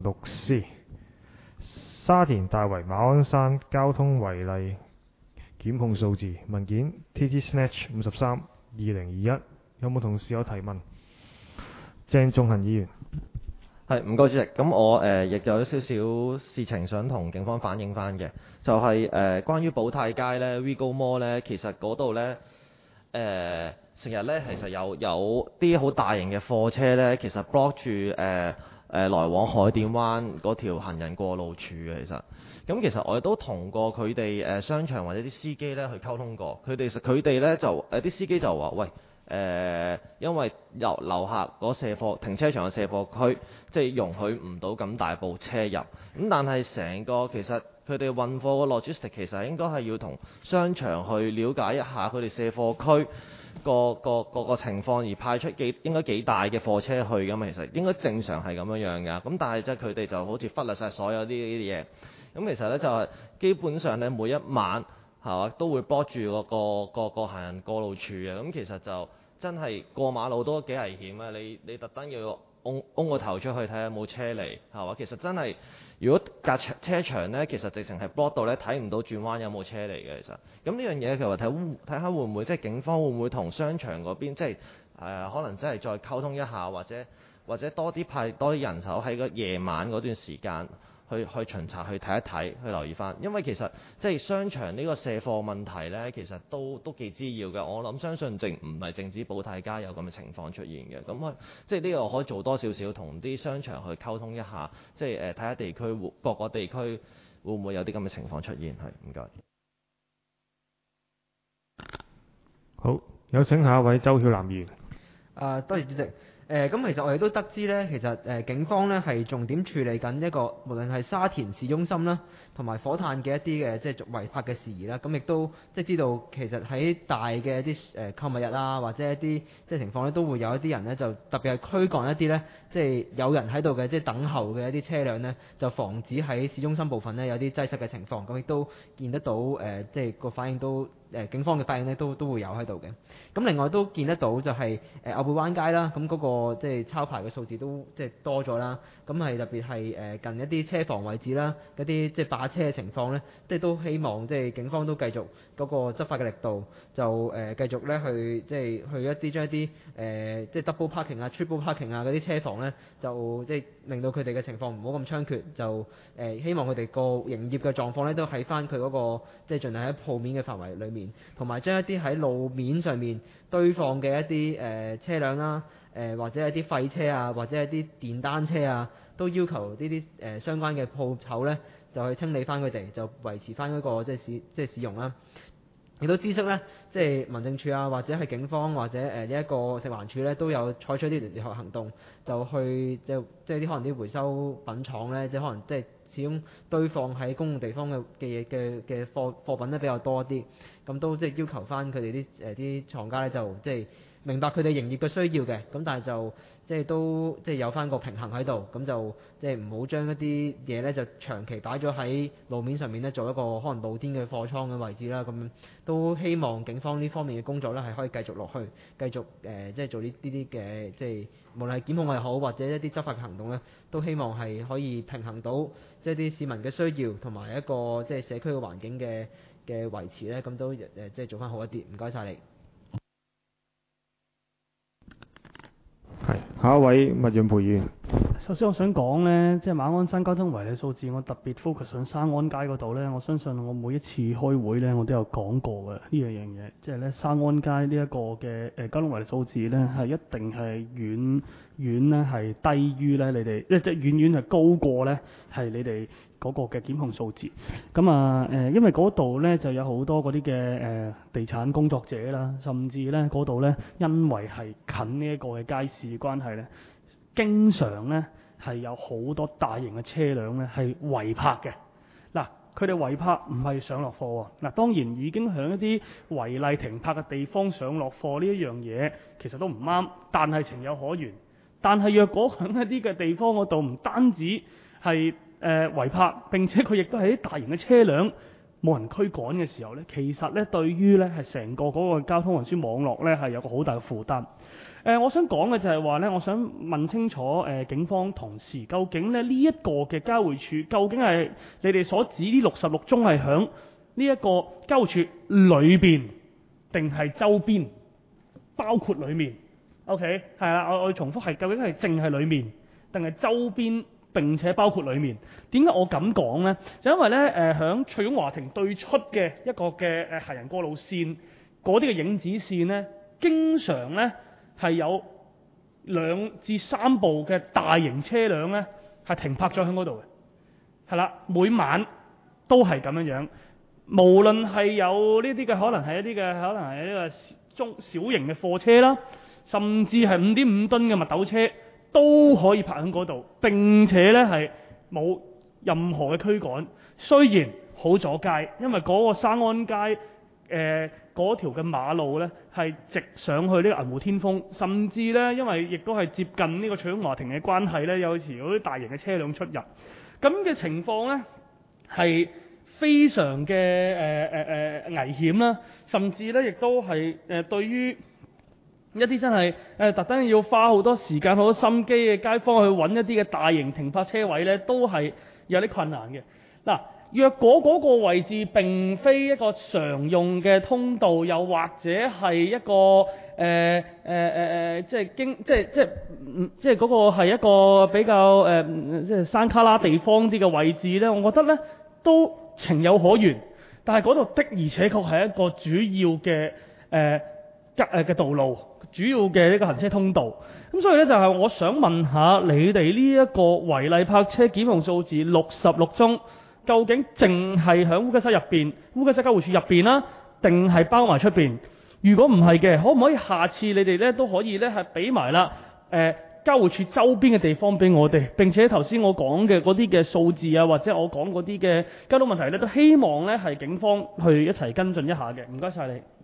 6C 沙田大圍馬鞍山交通違例檢控數字文件 TT/53/2021 有冇同事有提問？鄭仲恒議員。 係，唔該主席。咁我亦有少少事情想同警方反映翻嘅，就係關於寶泰街呢 Vigo Mall 呢，其實嗰度呢，成日呢，其實有啲好大型嘅貨車呢，其實 block 住來往海淀灣嗰條行人過路處嘅。其實我哋都同過佢哋商場或者啲司機呢去溝通過，佢哋呢就啲司機就話喂。因為由樓下嗰卸貨停車場嘅卸貨區，即係容許唔到咁大部車入。咁但係成個其實佢哋運貨個 logistic 其實應該係要同商場去了解一下佢哋卸貨區個情況，而派出應該幾大嘅貨車去㗎嘛。其實應該正常係咁樣㗎。咁但係即係佢哋就好似忽略晒所有呢啲嘢。咁其實呢，就係基本上呢，每一晚係嘛都會 block 住個行人過路處嘅。咁其實就真係過馬路都幾危險啊！你特登要擁個頭出去睇下有冇車嚟係嘛？其實真係如果隔車場呢，其實直情係 block 到呢，睇唔到轉彎有冇車嚟嘅。其實咁呢樣嘢其實睇下會唔會即係警方會唔會同商場嗰邊即係可能真係再溝通一下，或者多啲派多啲人手喺個夜晚嗰段時間。去巡查去睇一睇，去留意翻，因為其實即係商場呢個卸貨問題呢，其實都幾滋擾嘅。我諗相信唔係淨止寶泰街有咁嘅情況出現嘅。咁即係呢個可以做多少少，同啲商場去溝通一下，即係睇下地區各個地區會唔會有啲咁嘅情況出現。係唔該。 好，有請下一位周曉南議員。 多謝主席。咁其實我哋都得知呢，其實警方呢係重點處理緊一個無論係沙田市中心啦，同埋火炭嘅一啲嘅即係違法嘅事宜啦。咁亦都即係知道其實喺大嘅一啲購物日啊，或者一啲即係情況呢，都會有一啲人呢，就特別係驅趕一啲呢，即係有人喺度嘅即係等候嘅一啲車輛呢，就防止喺市中心部分呢有啲擠塞嘅情況。咁亦都見得到即係個反應都警方嘅反應呢都會有喺度嘅。咁另外都見得到就係牛背灣街啦，咁嗰個即係抄牌嘅數字都即係多咗啦。咁係特別係近一啲車房位置啦，一啲即係霸車嘅情況呢，即係都希望即係警方都繼續嗰個執法嘅力度，就繼續呢去即係去一啲將一啲即係 double parking 啊、triple parking 啊嗰啲車房呢，就即係令到佢哋嘅情況唔好咁猖獗，就希望佢哋個營業嘅狀況呢，都喺翻佢嗰個即係盡量喺鋪面嘅範圍裡面，同埋將一啲喺路面上面堆放嘅一啲車輛啦，或者一啲廢車啊，或者一啲電單車啊，都要求呢啲相關嘅鋪頭呢，就去清理翻佢哋，就維持翻嗰個即係使用啦。亦都知悉呢，即係民政處啊，或者係警方或者呢一個食環署呢，都有採取啲聯合行動，就去即係啲可能啲回收品廠呢，即係可能即係始終堆放喺公共地方嘅貨品呢比較多啲，咁都即係要求翻佢哋啲廠家呢，就即係明白佢哋營業嘅需要嘅，咁但係就即係都即係有翻個平衡喺度，咁就即係唔好將一啲嘢呢，就長期擺咗喺路面上面呢，做一個可能露天嘅貨倉嘅位置啦。咁都希望警方呢方面嘅工作呢，係可以繼續落去，繼續即係做呢啲嘅即係無論係檢控又好，或者一啲執法嘅行動呢，都希望係可以平衡到即係啲市民嘅需要同埋一個即係社區嘅環境嘅維持呢，咁都即係做翻好一啲。唔該晒你。 係，下一位麥潤培議員。 首先我想講呢，即係馬鞍山交通違例數字，我特別 focus 上山安街嗰度呢。我相信我每一次開會呢，我都有講過嘅呢樣嘢，即係呢山安街呢一個嘅交通違例數字呢，係一定係遠呢係低於呢你哋，即係遠係高過呢係你哋嗰個嘅檢控數字。咁因為嗰度呢就有好多嗰啲嘅地產工作者啦，甚至呢嗰度呢，因為係近呢一個嘅街市關係呢，經常呢係有好多大型嘅車輛呢係違泊嘅。嗱，佢哋違泊唔係上落貨喎。嗱，當然已經喺一啲違例停泊嘅地方上落貨呢一樣嘢，其實都唔啱，但係情有可原。但係若果喺一啲嘅地方嗰度，唔單止係違泊，並且佢亦都係啲大型嘅車輛冇人驅趕嘅時候呢，其實呢對於呢係成個嗰個交通運輸網絡呢係有個好大嘅負擔。我想講嘅就係話呢，我想問清楚警方同事，究竟呢一個嘅交匯處，究竟係你哋所指呢66宗係響呢一個交匯處裏邊，定係周邊，包括裡面 ？OK， 係啦，我重複係究竟係淨係裡面，定係周邊並且包括裡面？點解我咁講呢？就因為呢，響翠擁華庭對出嘅一個嘅行人過路線嗰啲嘅影子線呢，經常呢係有2至3部嘅大型車輛呢係停泊咗喺嗰度嘅，係啦，每晚都係咁樣樣。無論係有呢啲嘅可能係一啲嘅可能係呢個小型嘅貨車啦，甚至係5.5噸嘅密斗車都可以泊喺嗰度，並且呢係冇任何嘅驅趕。雖然好阻街，因為嗰個山安街嗰條嘅馬路呢係直上去呢個銀湖天峰，甚至呢因為亦都係接近呢個翠擁華庭嘅關係呢，有時嗰啲大型嘅車輛出入，咁嘅情況呢係非常嘅危險啦，甚至呢亦都係對於一啲真係特登要花好多時間好多心機嘅街坊去揾一啲嘅大型停泊車位呢，都係有啲困難嘅。嗱，若果嗰個位置並非一個常用嘅通道，又或者係一個即係嗰個係一個比較即係山卡拉地方啲嘅位置呢，我覺得呢都情有可原。但係嗰度的而且確係一個主要嘅道路，主要嘅呢個行車通道。咁所以呢，就係我想問下你哋呢一個違例泊車檢控數字66宗，究竟淨係響烏雞西入邊、烏雞西交匯處入邊啦，定係包埋出邊？如果唔係嘅，可唔可以下次你哋呢都可以呢係俾埋啦交匯處周邊嘅地方俾我哋，並且頭先我講嘅嗰啲嘅數字啊，或者我講嗰啲嘅交通問題呢，都希望呢係警方去一齊跟進一下嘅。唔該晒你。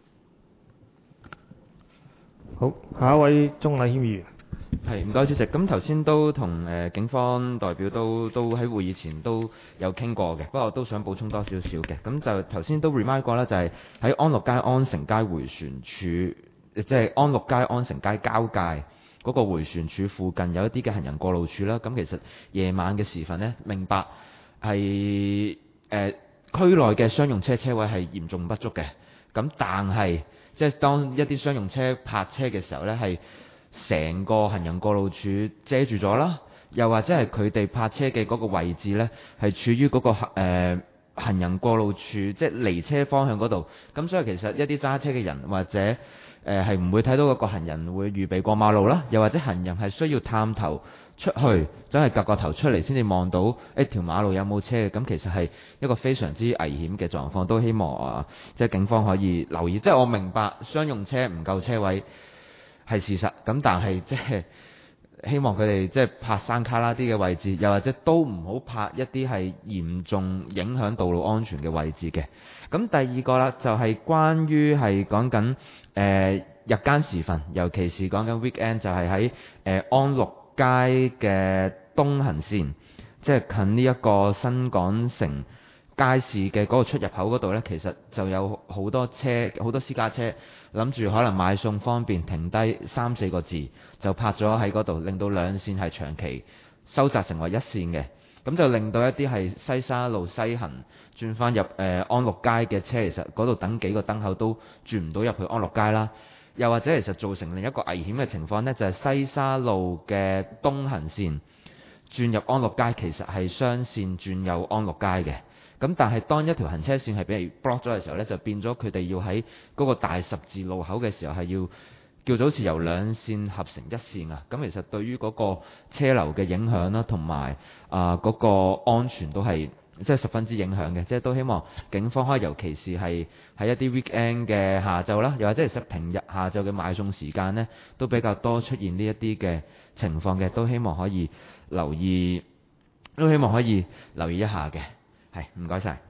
好，下一位鍾禮謙議員。 係，唔該主席。咁頭先都同警方代表都喺會議前都有傾過嘅，不過都想補充多少少嘅。咁就頭先都 remind 過啦，就係喺安樂街安城街迴旋處，即係安樂街安城街交界嗰個迴旋處附近有一啲嘅行人過路處啦。咁其實夜晚嘅時分呢，明白係區內嘅商用車車位係嚴重不足嘅。咁但係即係當一啲商用車泊車嘅時候呢，係成個行人過路處遮住咗啦，又或者係佢哋泊車嘅嗰個位置呢，係處於嗰個行人過路處，即係離車方向嗰度。咁所以其實一啲揸車嘅人或者係唔會睇到嗰個行人會預備過馬路啦，又或者行人係需要探頭出去，真係夾個頭出嚟先至望到條馬路有冇車嘅。咁其實係一個非常之危險嘅狀況，都希望即係警方可以留意。即係我明白商用車唔夠車位係事實，咁但係即係希望佢哋即係泊山卡拉啲嘅位置，又或者都唔好泊一啲係嚴重影響道路安全嘅位置嘅。咁第二個啦，就係關於係講緊日間時分，尤其是講緊 weekend， 就係喺安樂街嘅東行線，即係近呢一個新港城街市嘅嗰個出入口嗰度呢，其實就有好多車，好多私家車諗住可能買餸方便，停低3-4個字就泊咗喺嗰度，令到兩線係長期收窄成為一線嘅。咁就令到一啲係西沙路西行轉翻入安樂街嘅車，其實嗰度等幾個燈口都轉唔到入去安樂街啦。又或者其實造成另一個危險嘅情況呢，就係西沙路嘅東行線轉入安樂街，其實係雙線轉入安樂街嘅。咁但係當一條行車線係俾人 block 咗嘅時候呢，就變咗佢哋要喺嗰個大十字路口嘅時候係要叫做好似由兩線合成一線啊。咁其實對於嗰個車流嘅影響啦，同埋嗰個安全都係即係十分之影響嘅。即係都希望警方可以，尤其是係喺一啲 weekend 嘅下晝啦，又或者係平日下晝嘅買餸時間呢，都比較多出現呢一啲嘅情況嘅，都希望可以留意，一下嘅。係，唔該晒。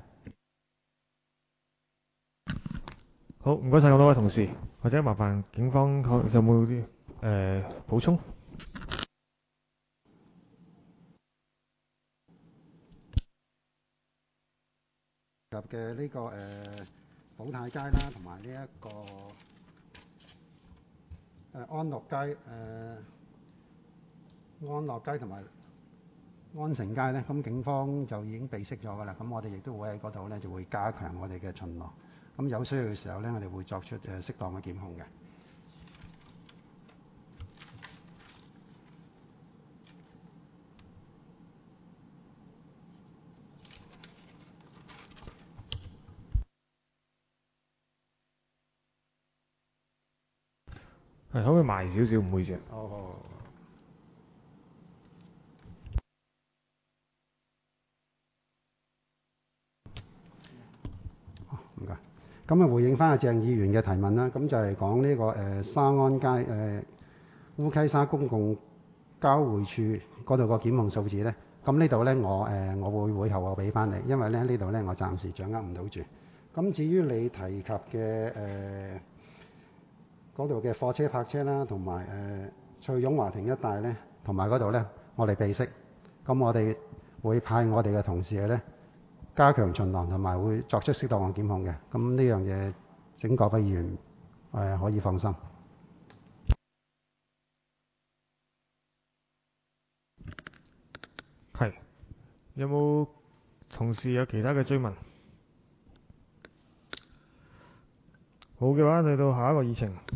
好，唔該晒咁多位同事，或者麻煩警方有冇啲補充？ 嘅呢、個寶泰街啦，同埋呢一個安樂街、安樂街同埋安城街呢，咁警方就已經備悉咗㗎啦。咁我哋亦都會喺嗰度呢，就會加強我哋嘅巡邏。咁有需要嘅時候呢，我哋會作出適當嘅檢控嘅。 係可唔可以埋少少？唔好意思啊。 唔該。咁啊，回應翻阿鄭議員嘅提問啦，咁就係講呢個沙安街烏溪沙公共交匯處嗰度個檢控數字呢。咁呢度呢，我會會後我俾翻你，因為咧呢度呢，我暫時掌握唔到住。咁至於你提及嘅嗰度嘅貨車泊車啦，同埋翠涌華庭一帶呢，同埋嗰度呢，我哋備悉。咁我哋會派我哋嘅同事呢，加強巡邏，同埋會作出適當嘅檢控嘅。咁呢樣嘢，請各位議員可以放心。 係，有冇同事有其他嘅追問？冇嘅話，去到下一個議程。